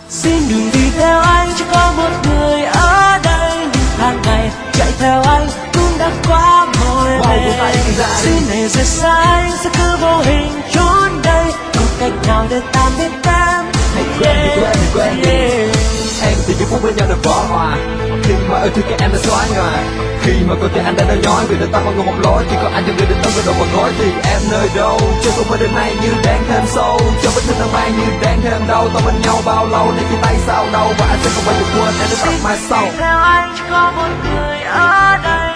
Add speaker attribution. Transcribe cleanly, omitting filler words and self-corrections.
Speaker 1: Xin đừng đi theo anh, chỉ có một người ở đây. Hàng ngày chạy theo anh cũng đã quá mỏi mệt. Xin hãy rời xa anh, sẽ cứ vô hình trốn đây. Có cách nào để tạm biệt em?
Speaker 2: Hãy quên đi. Em thì những phút bên nhau được vỡ hòa. Khi mà ơi thương em đã xóa nhòa. Khi mà cơ thể anh đã đau nhói vì đời ta vẫn còn một lối. Chỉ còn anh trong người đến tâm với độ một gối. Thì em nơi đâu? Cho tôi qua đêm nay như đang thêm sâu. Cho vết thương đang mang như đang thêm đau. Ta bên nhau bao lâu để chia tay sao đâu. Và anh sẽ không bao giờ quên em đến tận mai sau.
Speaker 1: Xin theo anh, chỉ có một người ở đây.